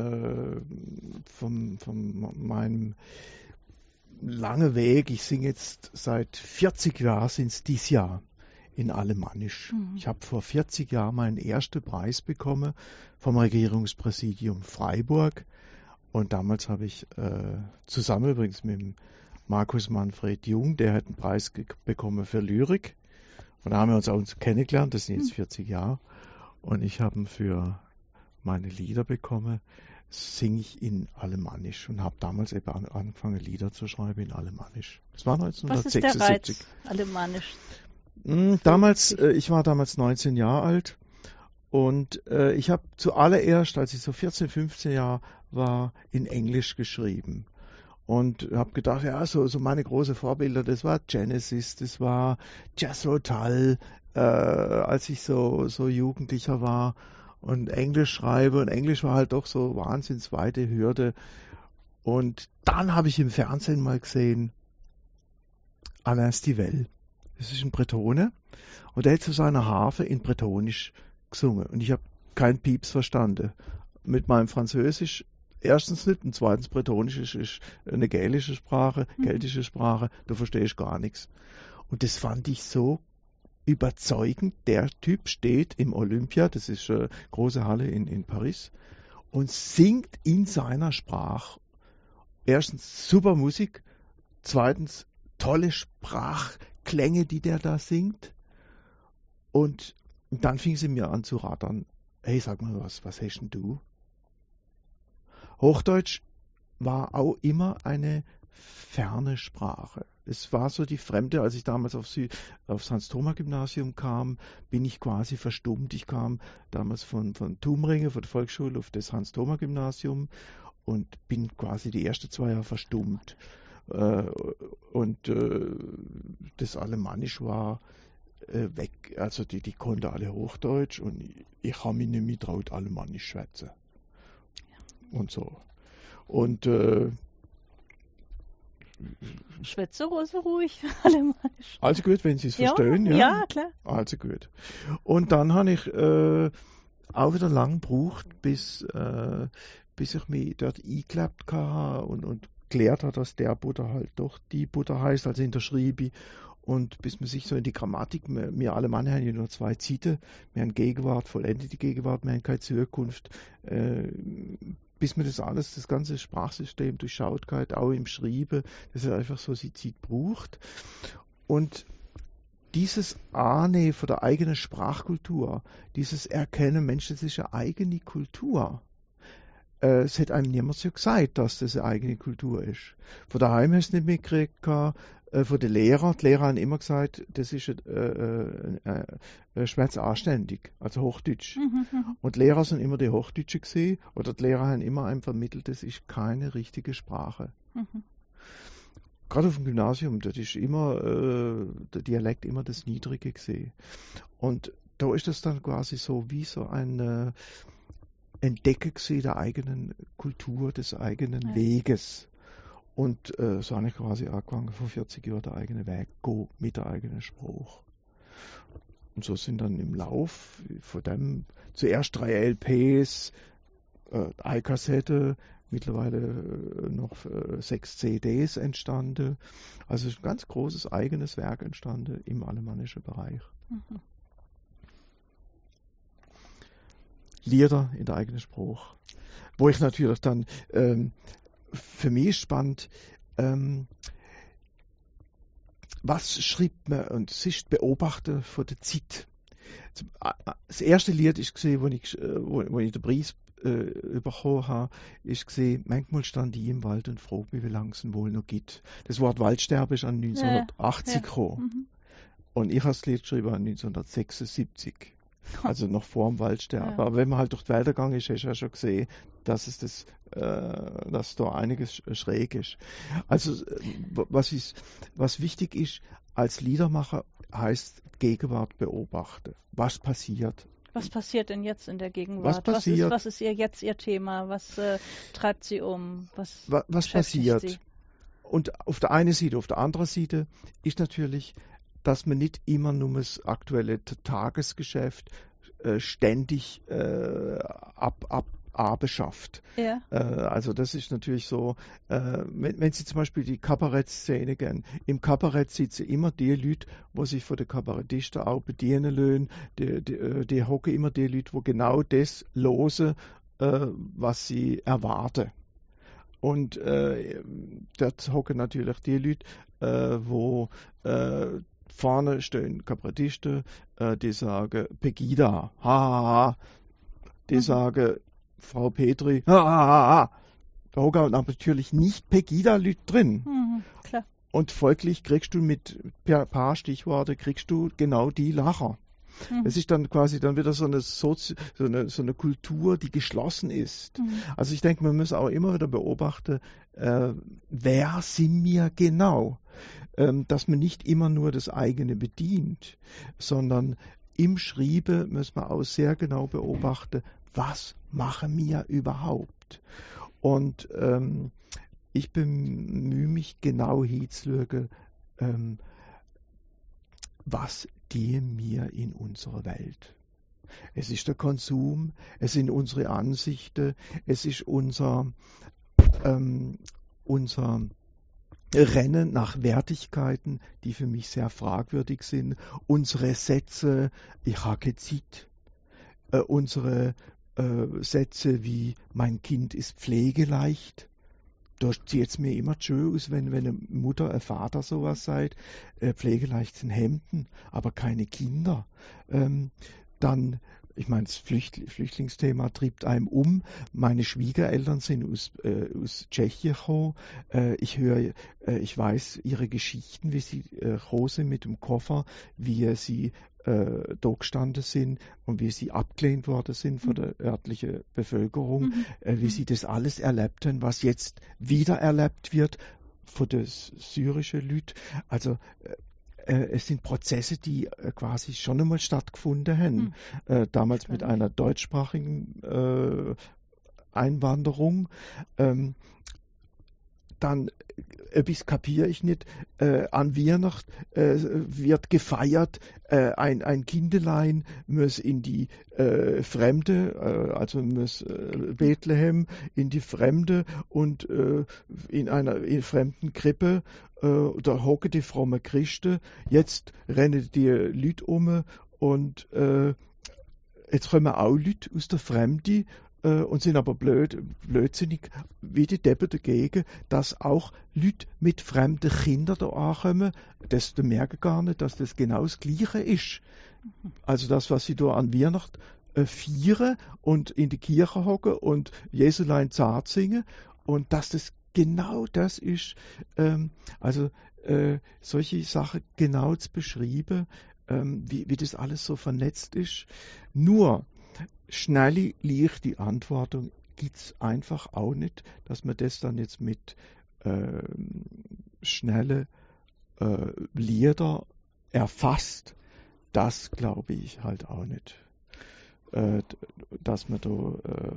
meinem langen Weg, ich singe jetzt seit 40 Jahren, sind es dieses Jahr in Alemannisch. Ich habe vor 40 Jahren meinen ersten Preis bekommen vom Regierungspräsidium Freiburg. Und damals habe ich zusammen übrigens mit dem Markus Manfred Jung, der hat einen Preis bekommen für Lyrik. Und da haben wir uns auch kennengelernt, das sind jetzt 40 Jahre. Und ich habe ihn für meine Lieder bekommen, singe ich in Alemannisch und habe damals eben angefangen, Lieder zu schreiben in Alemannisch. Das war 1976. Was ist der Reiz, Alemannisch? Damals, ich war damals 19 Jahre alt und ich habe zuallererst, als ich so 14, 15 Jahre war, in Englisch geschrieben. Und habe gedacht, ja, so meine großen Vorbilder, das war Genesis, das war Jethro Tull, als ich so Jugendlicher war und Englisch schreibe. Und Englisch war halt doch so wahnsinns weite Hürde. Und dann habe ich im Fernsehen mal gesehen, Alain Stivell. Das ist ein Bretone. Und der hat zu seiner Harfe in Bretonisch gesungen. Und ich habe keinen Pieps verstanden. Mit meinem Französisch erstens nicht und zweitens Bretonisch ist eine gälische Sprache, keltische Sprache, da verstehe ich gar nichts. Und das fand ich so überzeugend. Der Typ steht im Olympia, das ist eine große Halle in Paris, und singt in seiner Sprache. Erstens super Musik, zweitens tolle Sprachklänge, die der da singt. Und dann fing sie mir an zu rattern. Hey, sag mal was hast denn du? Hochdeutsch war auch immer eine ferne Sprache. Es war so die Fremde, als ich damals aufs Hans-Thoma-Gymnasium kam, bin ich quasi verstummt. Ich kam damals von Tumringen, von der Volksschule auf das Hans-Thoma-Gymnasium und bin quasi die ersten 2 Jahre verstummt. Das Alemannisch war weg, also die konnten alle Hochdeutsch und ich habe mich nicht mehr traut, Alemannisch schwätzen. Und so. Und Schwätze so ruhig, Alemannisch. Also gut, wenn Sie es verstehen. Ja, klar. Also gut. Und dann habe ich auch wieder lang gebraucht, bis ich mich dort eingeklebt habe und geklärt habe, dass der Buddha halt doch die Buddha heißt, also in der Schreibe. Und bis man sich so in die Grammatik, wir alle Mann haben ja nur 2 Zeiten, wir haben Gegenwart, vollendete Gegenwart, wir haben keine Zukunft, bis man das alles, das ganze Sprachsystem durchschaut hat, auch im Schreiben, dass es einfach so die Zeit braucht. Und dieses Ahnen von der eigenen Sprachkultur, dieses Erkennen, Mensch, das ist eine eigene Kultur. Es hat einem niemand so gesagt, dass das eine eigene Kultur ist. Von daheim hast du nicht mitgekriegt, von den Lehrern. Die Lehrer haben immer gesagt, das ist schwarz anständig, also Hochdeutsch. Und die Lehrer sind immer die Hochdeutsche gesehen, oder die Lehrer haben immer einem vermittelt, das ist keine richtige Sprache. Gerade auf dem Gymnasium, das ist immer der Dialekt immer das Niedrige gesehen. Und da ist das dann quasi so wie so ein Entdecken gesehen der eigenen Kultur, des eigenen Weges. Und so habe ich quasi angefangen, vor 40 Jahren der eigene Weg gehen, mit der eigenen Spruch. Und so sind dann im Lauf von dem zuerst 3 LPs, eine Kassette, mittlerweile noch 6 CDs entstanden. Also ein ganz großes eigenes Werk entstanden im alemannischen Bereich. Lieder in der eigenen Spruch. Wo ich natürlich dann für mich spannend, was schreibt man und sich beobachten von der Zeit. Das erste Lied ist gesehen, wo ich den Preis bekommen habe, ist gesehen, manchmal stand ich im Wald und frage mich, wie lange es wohl noch gibt. Das Wort Waldsterben ist an 1980 gekommen. Und ich habe das Lied geschrieben an 1976. Also noch vor dem Waldsterben. Aber wenn man halt durch die Wälder gegangen ist, hast du ja schon gesehen, dass dass da einiges schräg ist. Also was wichtig ist, als Liedermacher heißt Gegenwart beobachten. Was passiert? Was passiert denn jetzt in der Gegenwart? Was ist jetzt Ihr Thema? Was treibt Sie um? Was passiert? Sie? Und auf der einen Seite, auf der anderen Seite ist natürlich, dass man nicht immer nur das aktuelle Tagesgeschäft ständig abschafft. Ja. Also das ist natürlich so, wenn Sie zum Beispiel die Kabarettszene gehen, im Kabarett sitzen immer die Leute, die sich von den Kabarettisten auch bedienen lassen, die hocken immer die Leute, die genau das hören, was sie erwarten. Und dort hocken natürlich die Leute, wo vorne stehen Kabarettisten, die sagen Pegida, ha ha ha. Die sagen Frau Petri, ha ha ha. Da hocken natürlich nicht Pegida-Leute drin. Klar. Und folglich kriegst du mit ein paar Stichworte genau die Lacher. Es ist dann quasi dann wieder so eine Kultur, die geschlossen ist. Also ich denke, man muss auch immer wieder beobachten, wer sind wir genau? Dass man nicht immer nur das eigene bedient, sondern im Schreiben muss man auch sehr genau beobachten, was machen wir überhaupt? Und ich bemühe mich genau hinzuschauen, was dienen wir in unserer Welt. Es ist der Konsum, es sind unsere Ansichten, es ist unser Rennen nach Wertigkeiten, die für mich sehr fragwürdig sind, unsere Sätze, ich habe keine Zeit, unsere Sätze wie mein Kind ist pflegeleicht. Da sieht es mir immer schön aus, wenn eine Mutter, ein Vater sowas sagt, pflegeleicht sind Hemden, aber keine Kinder. Dann, ich meine, das Flüchtlingsthema trieb einem um. Meine Schwiegereltern sind aus Tschechien gekommen. Ich weiß ihre Geschichten, wie sie gekommen sind mit dem Koffer, wie sie da gestanden sind und wie sie abgelehnt worden sind von der örtlichen Bevölkerung, wie sie das alles erlebten, was jetzt wieder erlebt wird von den syrischen Leuten. Also es sind Prozesse, die quasi schon einmal stattgefunden haben. Damals mit einer deutschsprachigen Einwanderung. Dann, etwas kapiere ich nicht, an Weihnachten wird gefeiert, ein Kindelein muss in die Fremde, also muss Bethlehem in die Fremde und in einer fremden Krippe, da hocken die frommen Christen, jetzt rennen die Leute um und jetzt kommen auch Leute aus der Fremde und sind aber blödsinnig wie die Deppen dagegen, dass auch Leute mit fremden Kindern da ankommen, das merken gar nicht, dass das genau das Gleiche ist. Also das, was sie da an Weihnachten feiern und in die Kirche hocken und Jesulein zart singen und dass das genau das ist, solche Sachen genau zu beschreiben, wie das alles so vernetzt ist. Nur schnelle, leichte Antwortung gibt es einfach auch nicht, dass man das dann jetzt mit schnelle Lieder erfasst. Das glaube ich halt auch nicht. Dass man da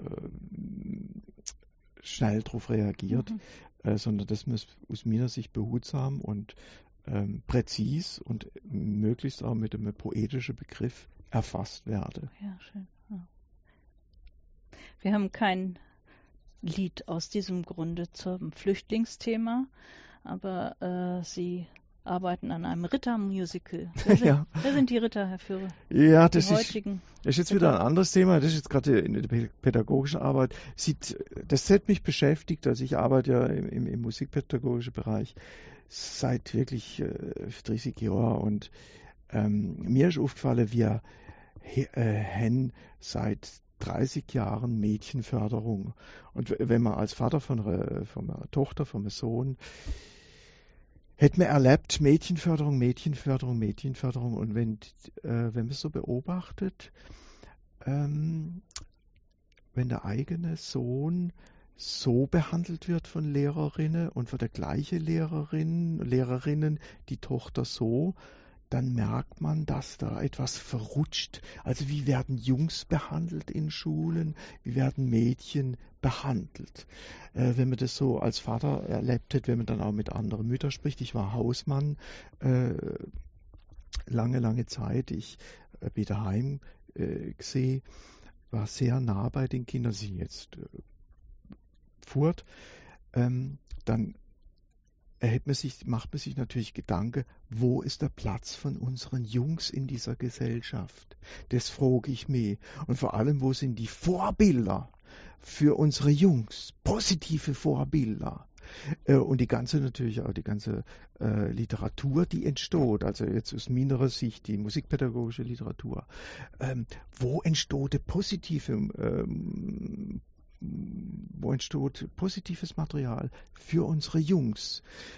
schnell darauf reagiert, sondern das muss aus meiner Sicht behutsam und präzis und möglichst auch mit einem poetischen Begriff erfasst werden. Ja, schön. Ja. Wir haben kein Lied aus diesem Grunde zum Flüchtlingsthema, aber Sie arbeiten an einem Rittermusical. Wer sind die Ritter, Herr Führer? Ja, das ist jetzt wieder ein anderes Thema. Das ist jetzt gerade in der pädagogischen Arbeit. Das hat mich beschäftigt. Also ich arbeite ja im musikpädagogischen Bereich seit wirklich 30 Jahren und mir ist aufgefallen, wir haben seit 30 Jahren Mädchenförderung. Und wenn man als Vater von einer Tochter, von einem Sohn, hätte man erlebt, Mädchenförderung. Und wenn man es so beobachtet, wenn der eigene Sohn so behandelt wird von Lehrerinnen und von der gleichen Lehrerinnen, die Tochter so, dann merkt man, dass da etwas verrutscht. Also wie werden Jungs behandelt in Schulen, wie werden Mädchen behandelt. Wenn man das so als Vater erlebt hat, wenn man dann auch mit anderen Müttern spricht. Ich war Hausmann lange Zeit. Ich bin daheim gesehen, war sehr nah bei den Kindern, sie jetzt fort. Dann macht man sich natürlich Gedanken, wo ist der Platz von unseren Jungs in dieser Gesellschaft? Das frage ich mich. Und vor allem, wo sind die Vorbilder für unsere Jungs? Positive Vorbilder. Und die ganze Literatur, die entsteht, also jetzt aus meiner Sicht die musikpädagogische Literatur, wo entsteht positives Material für unsere Jungs.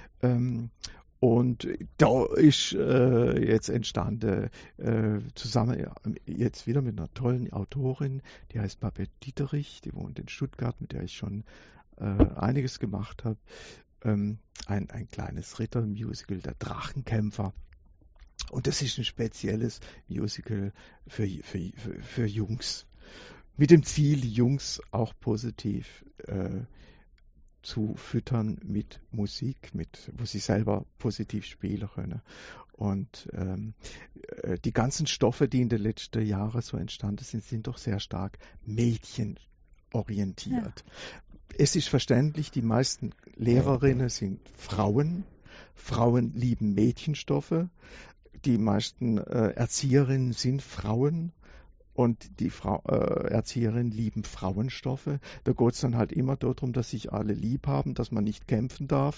Und da ist jetzt entstanden, zusammen jetzt wieder mit einer tollen Autorin, die heißt Babette Dieterich, die wohnt in Stuttgart, mit der ich schon einiges gemacht habe, ein kleines Rittermusical, der Drachenkämpfer. Und das ist ein spezielles Musical für Jungs. Mit dem Ziel, die Jungs auch positiv zu füttern mit Musik, wo sie selber positiv spielen können. Und die ganzen Stoffe, die in den letzten Jahren so entstanden sind, sind doch sehr stark mädchenorientiert. Ja. Es ist verständlich, die meisten Lehrerinnen sind Frauen. Frauen lieben Mädchenstoffe. Die meisten Erzieherinnen sind Frauen. Und die Erzieherinnen lieben Frauenstoffe. Da geht es dann halt immer darum, dass sich alle lieb haben, dass man nicht kämpfen darf.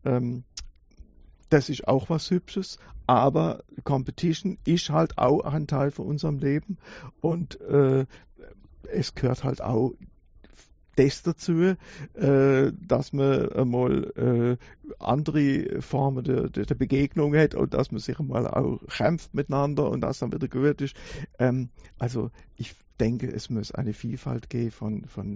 Das ist auch was Hübsches, aber Competition ist halt auch ein Teil von unserem Leben und es gehört halt auch das dazu, dass man einmal andere Formen der Begegnung hat und dass man sich einmal auch kämpft miteinander und das dann wieder gut ist. Also ich denke, es muss eine Vielfalt geben von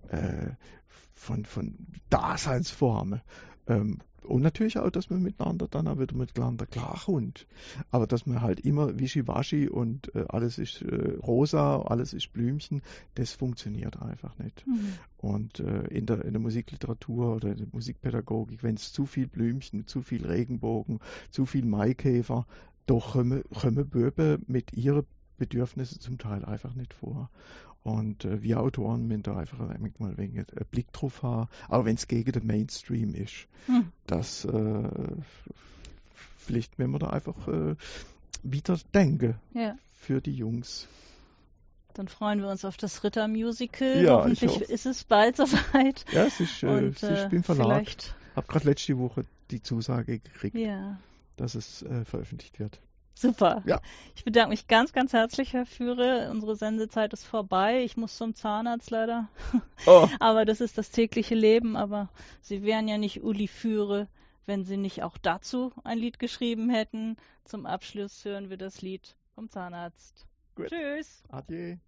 Daseinsformen. Und natürlich auch, dass man miteinander dann auch wieder miteinander klarkommt. Aber dass man halt immer wischiwaschi und alles ist rosa, alles ist Blümchen, das funktioniert einfach nicht. Mhm. Und in der Musikliteratur oder in der Musikpädagogik, wenn es zu viel Blümchen, zu viel Regenbogen, zu viel Maikäfer, doch kommen Böben mit ihren Bedürfnissen zum Teil einfach nicht vor. Und wir Autoren müssen da einfach mal ein wenig einen Blick drauf haben, auch wenn es gegen den Mainstream ist. Das vielleicht müssen wir da einfach wieder denken für die Jungs. Dann freuen wir uns auf das Ritter-Musical. Ja, hoffentlich ist es bald soweit. Ja, es ist beim Verlag. Ich habe gerade letzte Woche die Zusage gekriegt, dass es veröffentlicht wird. Super. Ja. Ich bedanke mich ganz, ganz herzlich, Herr Führe. Unsere Sendezeit ist vorbei. Ich muss zum Zahnarzt leider. Oh. Aber das ist das tägliche Leben. Aber Sie wären ja nicht Uli Führe, wenn Sie nicht auch dazu ein Lied geschrieben hätten. Zum Abschluss hören wir das Lied vom Zahnarzt. Gut. Tschüss. Adieu.